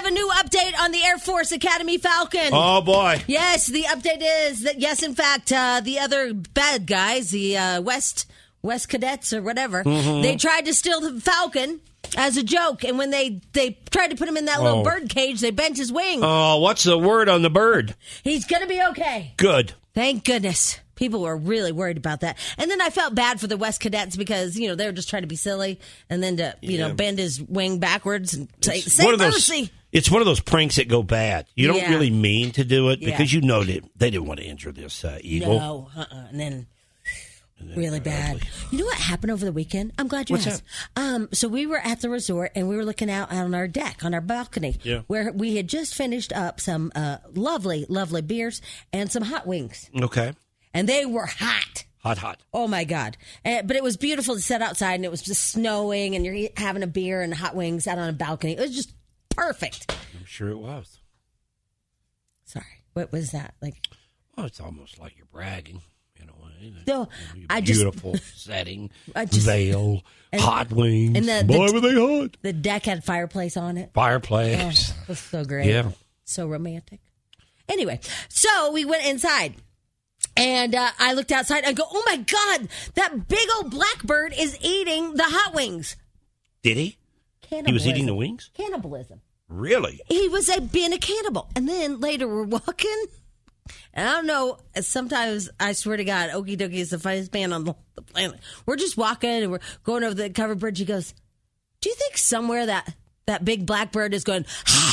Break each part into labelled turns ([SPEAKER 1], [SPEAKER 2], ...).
[SPEAKER 1] a new update on the Air Force Academy Falcon.
[SPEAKER 2] Oh, boy.
[SPEAKER 1] Yes, the update is that, yes, in fact, the other bad guys, the West Cadets or whatever, they tried to steal the Falcon as a joke. And when they tried to put him in that little bird cage, they bent his wing.
[SPEAKER 2] Oh, what's the word on the bird?
[SPEAKER 1] He's going to be okay.
[SPEAKER 2] Good.
[SPEAKER 1] Thank goodness. People were really worried about that. And then I felt bad for the West Cadets because, they were just trying to be silly and then to, bend his wing backwards and say mercy.
[SPEAKER 2] It's one of those pranks that go bad. You don't really mean to do it because they didn't want to injure this eagle.
[SPEAKER 1] No, And then really bad. You know what happened over the weekend? I'm glad you asked. So we were at the resort and we were looking out on our deck, on our balcony, where we had just finished up some lovely, lovely beers and some hot wings.
[SPEAKER 2] Okay.
[SPEAKER 1] And they were hot.
[SPEAKER 2] Hot.
[SPEAKER 1] Oh, my God. But it was beautiful to sit outside, and it was just snowing, and you're having a beer and hot wings out on a balcony. It was just perfect.
[SPEAKER 2] I'm sure it was.
[SPEAKER 1] Sorry. What was that?
[SPEAKER 2] Well, it's almost like you're bragging in a way.
[SPEAKER 1] No,
[SPEAKER 2] beautiful setting, veil, hot wings.
[SPEAKER 1] And
[SPEAKER 2] boy, were they hot.
[SPEAKER 1] The deck had fireplace on it.
[SPEAKER 2] Fireplace.
[SPEAKER 1] Oh, it was so great.
[SPEAKER 2] Yeah.
[SPEAKER 1] So romantic. Anyway, so we went inside. And I looked outside. I go, oh, my God, that big old blackbird is eating the hot wings.
[SPEAKER 2] Did he? He was eating the wings?
[SPEAKER 1] Cannibalism.
[SPEAKER 2] Really?
[SPEAKER 1] He was being a cannibal. And then later we're walking. And I don't know, sometimes I swear to God, Okie Dokie is the funniest man on the planet. We're just walking and we're going over the covered bridge. He goes, do you think somewhere that big blackbird is going,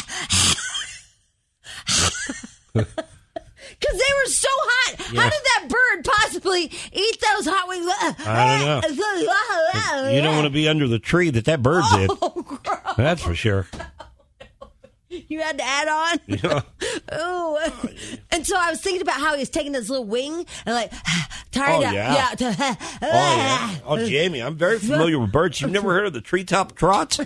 [SPEAKER 1] because they were so hot. Yeah. How did that bird possibly eat those hot wings?
[SPEAKER 2] I don't know. You don't want to be under the tree that bird's in.
[SPEAKER 1] Gross.
[SPEAKER 2] That's for sure.
[SPEAKER 1] You had to add on?
[SPEAKER 2] Yeah.
[SPEAKER 1] Oh. And so I was thinking about how he was taking his little wing and tired out.
[SPEAKER 2] Yeah. Oh, Jamie, I'm very familiar with birds. You've never heard of the treetop trots?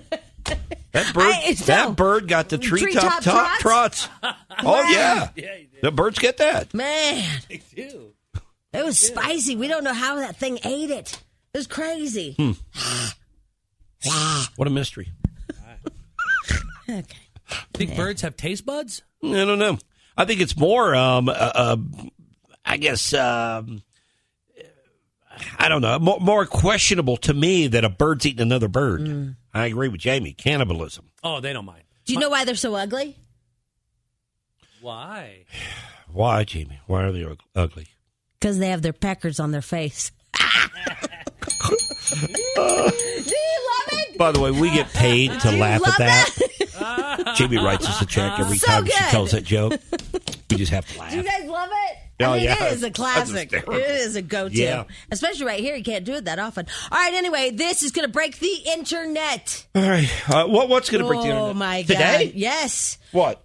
[SPEAKER 2] That bird got the treetop trots. Oh, yeah. The birds get that.
[SPEAKER 1] Man.
[SPEAKER 3] They do.
[SPEAKER 1] It was spicy. We don't know how that thing ate it. It was crazy.
[SPEAKER 2] What a mystery.
[SPEAKER 1] Okay.
[SPEAKER 3] Think birds have taste buds?
[SPEAKER 2] I don't know. I think it's more, I guess, I don't know, more questionable to me that a bird's eating another bird. I agree with Jamie. Cannibalism.
[SPEAKER 3] Oh, they don't mind.
[SPEAKER 1] Do you know why they're so ugly?
[SPEAKER 3] Why?
[SPEAKER 2] Why, Jamie? Why are they ugly?
[SPEAKER 1] Because they have their peckers on their face. Do you love it?
[SPEAKER 2] By the way, we get paid to laugh at that. Jamie writes us a check every time she tells that joke. We just have to laugh.
[SPEAKER 1] Do you guys love it?
[SPEAKER 2] Oh,
[SPEAKER 1] It is a classic. It is a go-to.
[SPEAKER 2] Yeah.
[SPEAKER 1] Especially right here. You can't do it that often. All right, anyway, this is going to break the internet.
[SPEAKER 2] All right. What's going to break the internet?
[SPEAKER 1] Oh, my God.
[SPEAKER 2] Today?
[SPEAKER 1] Yes.
[SPEAKER 2] What?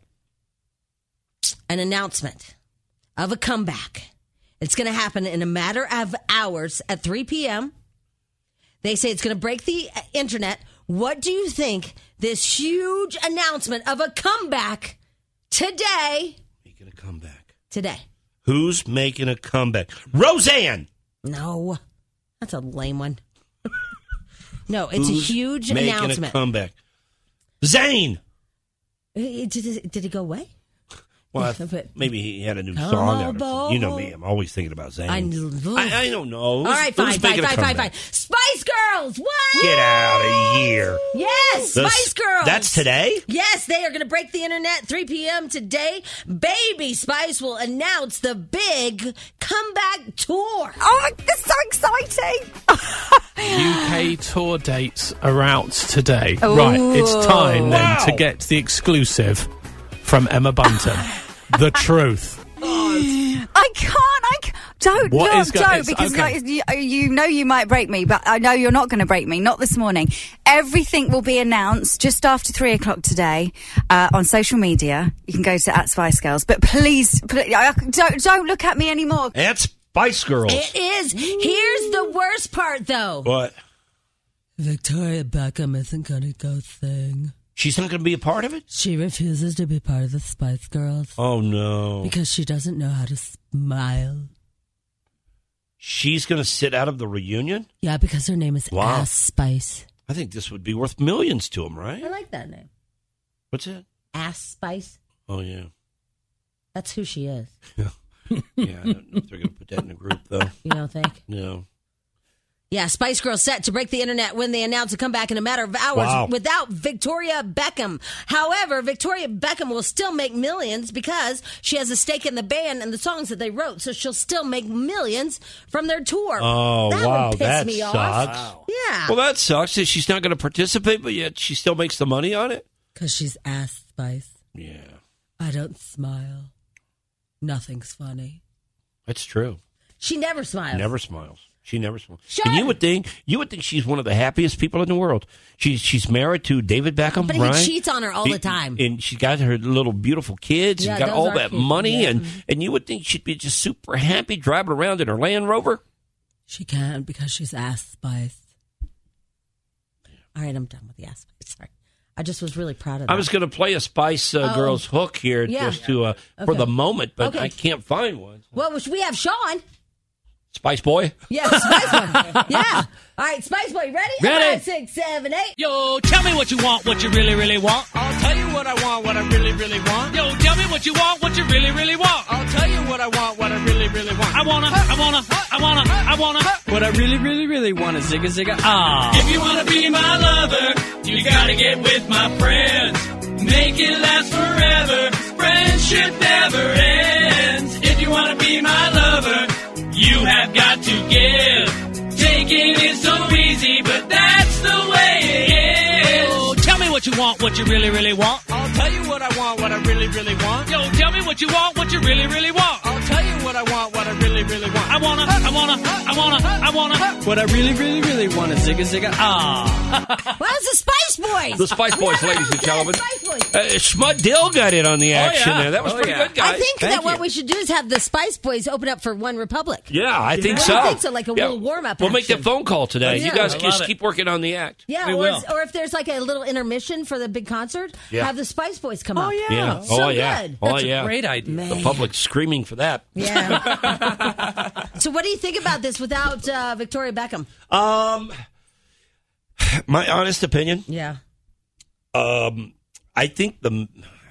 [SPEAKER 1] An announcement of a comeback. It's going to happen in a matter of hours at 3 p.m. They say it's going to break the internet. What do you think this huge announcement of a comeback today?
[SPEAKER 2] Making a comeback.
[SPEAKER 1] Today.
[SPEAKER 2] Who's making a comeback? Roseanne!
[SPEAKER 1] No. That's a lame one. No, it's a huge announcement.
[SPEAKER 2] Making a comeback. Zayn!
[SPEAKER 1] Did he go away?
[SPEAKER 2] Well, maybe he had a new song out. You know me. I'm always thinking about Zayn. I don't know.
[SPEAKER 1] All right, fine. Spice Girls! What?
[SPEAKER 2] Get out of here.
[SPEAKER 1] Yes, Spice Girls.
[SPEAKER 2] That's today?
[SPEAKER 1] Yes, they are going to break the internet 3 p.m. today. Baby Spice will announce the big comeback tour.
[SPEAKER 4] Oh, that's so exciting.
[SPEAKER 3] UK tour dates are out today. Ooh. Right, it's time then to get the exclusive from Emma Bunton. The truth.
[SPEAKER 4] I can't. Don't because you know you might break me, but I know you're not going to break me. Not this morning. Everything will be announced just after 3 o'clock today on social media. You can go to @SpiceGirls, but please don't look at me anymore.
[SPEAKER 2] @Spice Girls.
[SPEAKER 1] It is. Here's the worst part, though.
[SPEAKER 2] What?
[SPEAKER 1] Victoria Beckham isn't going to go sing.
[SPEAKER 2] She's not going to be a part of it?
[SPEAKER 1] She refuses to be part of the Spice Girls.
[SPEAKER 2] Oh, no.
[SPEAKER 1] Because she doesn't know how to smile.
[SPEAKER 2] She's going to sit out of the reunion?
[SPEAKER 1] Yeah, because her name is Ass Spice.
[SPEAKER 2] I think this would be worth millions to him, right?
[SPEAKER 1] I like that name.
[SPEAKER 2] What's it?
[SPEAKER 1] Ass Spice.
[SPEAKER 2] Oh, yeah.
[SPEAKER 1] That's who she is.
[SPEAKER 2] Yeah, I don't know if they're going to put that in the group, though.
[SPEAKER 1] You don't think?
[SPEAKER 2] No.
[SPEAKER 1] Yeah, Spice Girls set to break the internet when they announce a comeback in a matter of hours without Victoria Beckham. However, Victoria Beckham will still make millions because she has a stake in the band and the songs that they wrote. So she'll still make millions from their tour.
[SPEAKER 2] Oh,
[SPEAKER 1] that
[SPEAKER 2] wow.
[SPEAKER 1] would piss
[SPEAKER 2] That
[SPEAKER 1] me
[SPEAKER 2] sucks.
[SPEAKER 1] off.
[SPEAKER 2] Wow.
[SPEAKER 1] Yeah.
[SPEAKER 2] Well, that sucks that she's not going to participate, but yet she still makes the money on it?
[SPEAKER 1] Because she's ass Spice.
[SPEAKER 2] Yeah.
[SPEAKER 1] I don't smile. Nothing's funny.
[SPEAKER 2] That's true.
[SPEAKER 1] She never smiles.
[SPEAKER 2] Never smiles. She never smiles.
[SPEAKER 1] Sure.
[SPEAKER 2] And you would think she's one of the happiest people in the world. She's married to David Beckham,
[SPEAKER 1] but
[SPEAKER 2] right?
[SPEAKER 1] he cheats on her all the time.
[SPEAKER 2] And she's got her little beautiful kids and got all that money. Yeah. And you would think she'd be just super happy driving around in her Land Rover.
[SPEAKER 1] She can't because she's ass Spice. All right, I'm done with the ass Spice. Sorry. I just was really proud of that.
[SPEAKER 2] I was going to play a Spice Girls hook here just to for the moment, but I can't find one.
[SPEAKER 1] Well, we have Sean.
[SPEAKER 2] Spice Boy?
[SPEAKER 1] Yeah, Spice Boy. Yeah. All right, Spice Boy, ready?
[SPEAKER 3] Ready.
[SPEAKER 1] 5, 6, 7, 8.
[SPEAKER 3] Yo, tell me what you want, what you really, really want.
[SPEAKER 5] I'll tell you what I want, what I really, really want.
[SPEAKER 3] Yo, tell me what you want, what you really, really want.
[SPEAKER 5] I'll tell you what I want, what I really, really want.
[SPEAKER 3] I wanna.
[SPEAKER 5] What I really, really, really want is zigga zigga ah.
[SPEAKER 3] If you wanna be my lover, you gotta get with my friends. Make it last forever. Friendship never ends. If you wanna be my lover, you have got to give. Taking is so easy, but that's the way it is. Oh, tell me what you want, what you really, really want.
[SPEAKER 5] I'll tell you what I want, what I really, really want.
[SPEAKER 3] Yo, tell me what you want, what you really, really want.
[SPEAKER 5] I'll tell you what I want, what I really, really want.
[SPEAKER 3] I wanna.
[SPEAKER 5] What I really, really, really want is zigga zigga ah.
[SPEAKER 1] Well, it's the Spice Boys.
[SPEAKER 2] The Spice Boys, ladies and gentlemen.
[SPEAKER 1] Spice Boys.
[SPEAKER 2] Schmud Dill got in on the action there. That was pretty good, guys.
[SPEAKER 1] I think that what we should do is have the Spice Boys open up for One Republic.
[SPEAKER 2] Yeah, I think so.
[SPEAKER 1] I think so, like a little warm-up
[SPEAKER 2] We'll make
[SPEAKER 1] action.
[SPEAKER 2] that phone call today.
[SPEAKER 1] Yeah.
[SPEAKER 2] You guys just keep working on the act.
[SPEAKER 1] Yeah, or if there's like a little intermission for the big concert, have the Spice Boys come up.
[SPEAKER 2] Yeah.
[SPEAKER 1] So good.
[SPEAKER 3] That's a great idea.
[SPEAKER 1] Man.
[SPEAKER 2] The public's screaming for that.
[SPEAKER 1] Yeah. So what do you think about this without Victoria Beckham?
[SPEAKER 2] My honest opinion.
[SPEAKER 1] Yeah.
[SPEAKER 2] I think the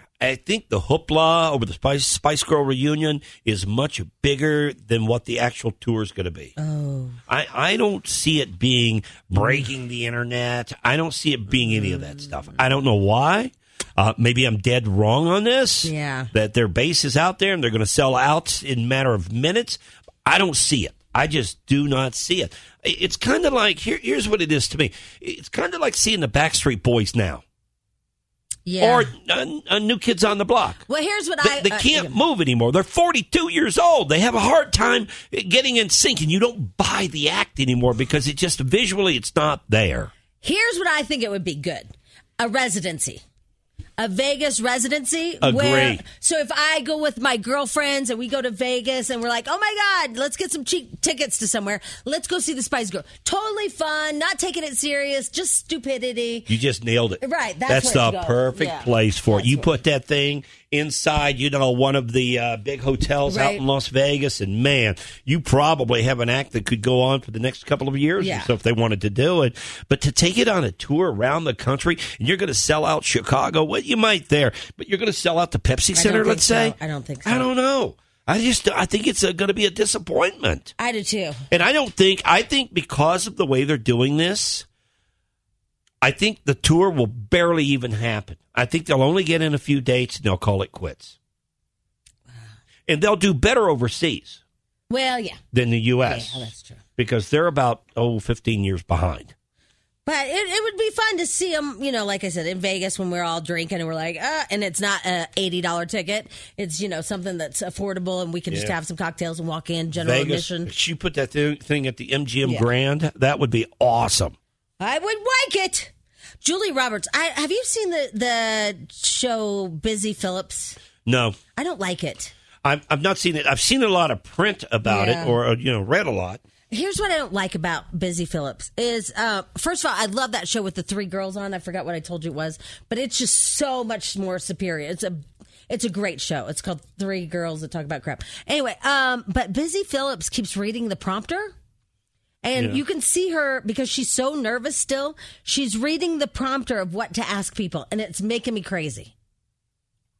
[SPEAKER 2] hoopla over the Spice Girl reunion is much bigger than what the actual tour is going to be.
[SPEAKER 1] Oh.
[SPEAKER 2] I don't see it being breaking the internet. I don't see it being any of that stuff. I don't know why. Maybe I'm dead wrong on this.
[SPEAKER 1] Yeah.
[SPEAKER 2] That their base is out there and they're going to sell out in a matter of minutes. I don't see it. I just do not see it. It's kind of like, here's what it is to me. It's kind of like seeing the Backstreet Boys now.
[SPEAKER 1] Yeah.
[SPEAKER 2] Or New Kids on the Block.
[SPEAKER 1] Well, here's what
[SPEAKER 2] They can't move anymore. They're 42 years old. They have a hard time getting in sync, and you don't buy the act anymore because it just visually it's not there.
[SPEAKER 1] Here's what I think it would be good. A residency. A Vegas residency.
[SPEAKER 2] Agree.
[SPEAKER 1] So if I go with my girlfriends and we go to Vegas and we're like, oh my God, let's get some cheap tickets to somewhere. Let's go see the Spice Girls. Totally fun, not taking it serious, just stupidity.
[SPEAKER 2] You just nailed it.
[SPEAKER 1] Right.
[SPEAKER 2] That's the perfect place for it. You put that thing inside, one of the big hotels out in Las Vegas, and man, you probably have an act that could go on for the next couple of years or so if they wanted to do it. But to take it on a tour around the country, and you're going to sell out Chicago, well, you might there, but you're going to sell out the Pepsi Center, let's say?
[SPEAKER 1] I don't think so.
[SPEAKER 2] I don't know. I think it's going to be a disappointment.
[SPEAKER 1] I do too.
[SPEAKER 2] And I think because of the way they're doing this, I think the tour will barely even happen. I think they'll only get in a few dates and they'll call it quits. Wow. And they'll do better overseas.
[SPEAKER 1] Well, yeah.
[SPEAKER 2] Than the U.S.
[SPEAKER 1] Yeah, that's true.
[SPEAKER 2] Because they're about, 15 years behind.
[SPEAKER 1] But it would be fun to see them, like I said, in Vegas when we're all drinking and we're like, and it's not a $80 ticket. It's, something that's affordable and we can just have some cocktails and walk in, general admission.
[SPEAKER 2] If you put that thing at the MGM Grand, that would be awesome.
[SPEAKER 1] I would like it. Julie Roberts, have you seen the show Busy Phillips?
[SPEAKER 2] No.
[SPEAKER 1] I don't like it.
[SPEAKER 2] I've not seen it. I've seen a lot of print about it or, read a lot.
[SPEAKER 1] Here's what I don't like about Busy Phillips is, first of all, I love that show with the 3 girls on. I forgot what I told you it was, but it's just so much more superior. It's a great show. It's called 3 Girls That Talk About Crap. Anyway, but Busy Phillips keeps reading the prompter. And you can see her, because she's so nervous still, she's reading the prompter of what to ask people, and it's making me crazy.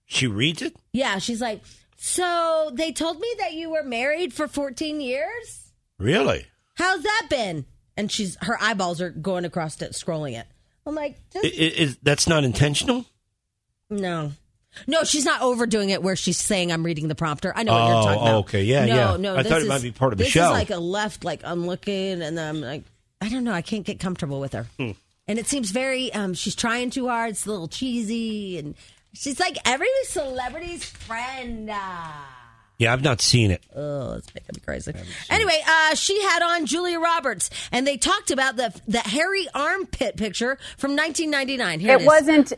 [SPEAKER 2] She reads it?
[SPEAKER 1] Yeah, she's like, so they told me that you were married for 14 years?
[SPEAKER 2] Really?
[SPEAKER 1] How's that been? And her eyeballs are going across it, scrolling it. I'm like,
[SPEAKER 2] that's not intentional?
[SPEAKER 1] No, she's not overdoing it where she's saying I'm reading the prompter. I know what you're talking about.
[SPEAKER 2] Okay, yeah. No, I thought it might be part of the show.
[SPEAKER 1] This is like a left, like I'm looking, and I'm like, I don't know. I can't get comfortable with her. And it seems very, she's trying too hard. It's a little cheesy, and she's like every celebrity's friend.
[SPEAKER 2] Yeah, I've not seen it.
[SPEAKER 1] Oh, it's making me crazy. Anyway, she had on Julia Roberts, and they talked about the hairy armpit picture from 1999. Here it
[SPEAKER 6] wasn't,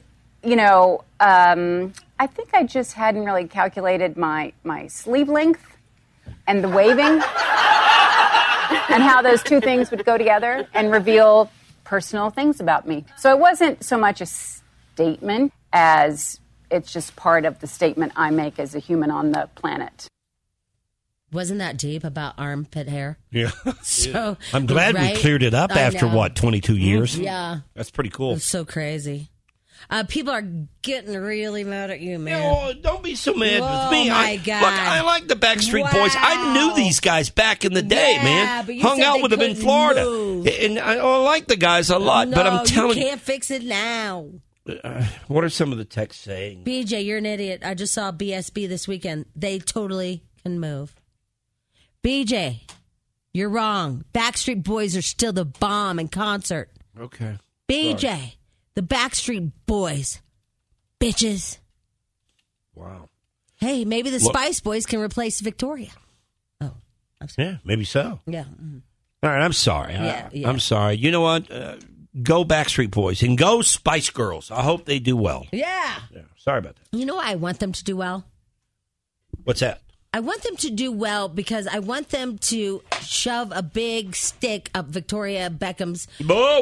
[SPEAKER 6] I think I just hadn't really calculated my sleeve length and the waving and how those two things would go together and reveal personal things about me. So it wasn't so much a statement as it's just part of the statement I make as a human on the planet.
[SPEAKER 1] Wasn't that deep about armpit hair?
[SPEAKER 2] Yeah.
[SPEAKER 1] So
[SPEAKER 2] I'm glad we cleared it up after, 22 years?
[SPEAKER 1] Yeah.
[SPEAKER 2] That's pretty cool.
[SPEAKER 1] It's so crazy. People are getting really mad at you, man.
[SPEAKER 2] No, don't be so mad with me.
[SPEAKER 1] Oh, my God.
[SPEAKER 2] Look, I like the Backstreet Boys. I knew these guys back in the day, man.
[SPEAKER 1] But you
[SPEAKER 2] hung out with them in Florida.
[SPEAKER 1] Move.
[SPEAKER 2] And I like the guys a lot, but I'm telling
[SPEAKER 1] you. You can't fix it now.
[SPEAKER 2] What are some of the texts saying?
[SPEAKER 1] BJ, you're an idiot. I just saw BSB this weekend. They totally can move. BJ, you're wrong. Backstreet Boys are still the bomb in concert.
[SPEAKER 2] Okay.
[SPEAKER 1] BJ,
[SPEAKER 2] sorry.
[SPEAKER 1] The Backstreet Boys. Bitches.
[SPEAKER 2] Wow.
[SPEAKER 1] Hey, maybe the Spice Boys can replace Victoria. Oh, I'm sorry.
[SPEAKER 2] Yeah, maybe so.
[SPEAKER 1] Yeah.
[SPEAKER 2] Mm-hmm. All right, I'm sorry.
[SPEAKER 1] Yeah.
[SPEAKER 2] I'm sorry. You know what? Go Backstreet Boys and go Spice Girls. I hope they do well.
[SPEAKER 1] Yeah.
[SPEAKER 2] Sorry about that.
[SPEAKER 1] You know what I want them to do well?
[SPEAKER 2] What's that?
[SPEAKER 1] I want them to do well because I want them to shove a big stick up Victoria Beckham's
[SPEAKER 2] whoa.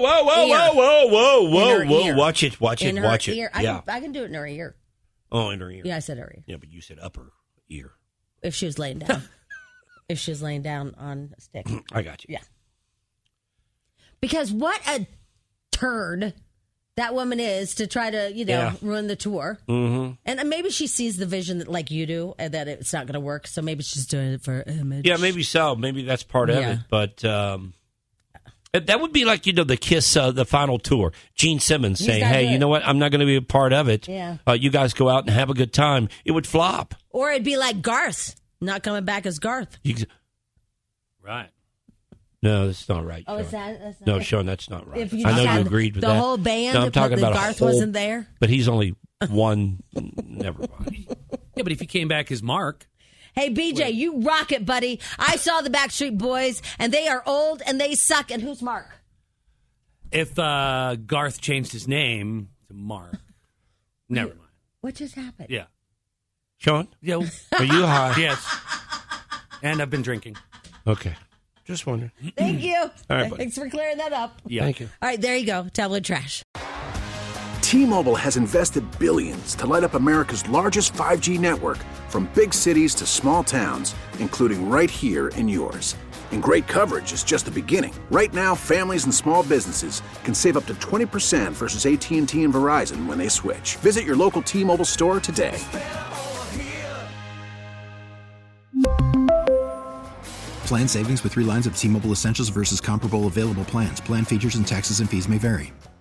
[SPEAKER 1] Ear.
[SPEAKER 2] Watch it.
[SPEAKER 1] Ear.
[SPEAKER 2] Yeah.
[SPEAKER 1] I can do it in her ear.
[SPEAKER 2] Oh, in her ear.
[SPEAKER 1] Yeah, I said her ear.
[SPEAKER 2] Yeah, but you said upper ear.
[SPEAKER 1] If she was laying down. If she was laying down on a stick.
[SPEAKER 2] I got you.
[SPEAKER 1] Yeah. Because what a turd that woman is to try to, ruin the tour.
[SPEAKER 2] Mm-hmm.
[SPEAKER 1] And maybe she sees the vision that, like you do, and that it's not going to work. So maybe she's doing it for image.
[SPEAKER 2] Yeah, maybe so. Maybe that's part of it. But that would be like, the Kiss, the final tour. Gene Simmons saying, hey, you know what? I'm not going to be a part of it.
[SPEAKER 1] Yeah.
[SPEAKER 2] You guys go out and have a good time. It would flop.
[SPEAKER 1] Or it'd be like Garth, not coming back as Garth.
[SPEAKER 5] Right.
[SPEAKER 2] No, that's not right.
[SPEAKER 1] Oh,
[SPEAKER 2] Sean.
[SPEAKER 1] is that? That's not
[SPEAKER 2] no,
[SPEAKER 1] right.
[SPEAKER 2] Sean, that's not right.
[SPEAKER 1] I
[SPEAKER 2] know you agreed with
[SPEAKER 1] the
[SPEAKER 2] that.
[SPEAKER 1] The whole band.
[SPEAKER 2] No, I'm talking about
[SPEAKER 1] Garth wasn't there.
[SPEAKER 2] But he's only one. Never mind.
[SPEAKER 5] Yeah, but if he came back as Mark.
[SPEAKER 1] Hey, BJ, you rock it, buddy. I saw the Backstreet Boys, and they are old and they suck. And who's Mark?
[SPEAKER 5] If Garth changed his name to Mark, never mind.
[SPEAKER 1] What just happened?
[SPEAKER 5] Yeah.
[SPEAKER 2] Sean?
[SPEAKER 5] Yeah.
[SPEAKER 2] Are you high?
[SPEAKER 5] Yes. And I've been drinking.
[SPEAKER 2] Okay. Just wondering.
[SPEAKER 1] Thank you.
[SPEAKER 2] All right, buddy.
[SPEAKER 1] Thanks for clearing that up.
[SPEAKER 5] Yeah.
[SPEAKER 2] Thank you.
[SPEAKER 1] All right, there you go. Tabloid trash.
[SPEAKER 7] T-Mobile has invested billions to light up America's largest 5G network, from big cities to small towns, including right here in yours. And great coverage is just the beginning. Right now, families and small businesses can save up to 20% versus AT&T and Verizon when they switch. Visit your local T-Mobile store today.
[SPEAKER 8] Plan savings with 3 lines of T-Mobile Essentials versus comparable available plans. Plan features and taxes and fees may vary.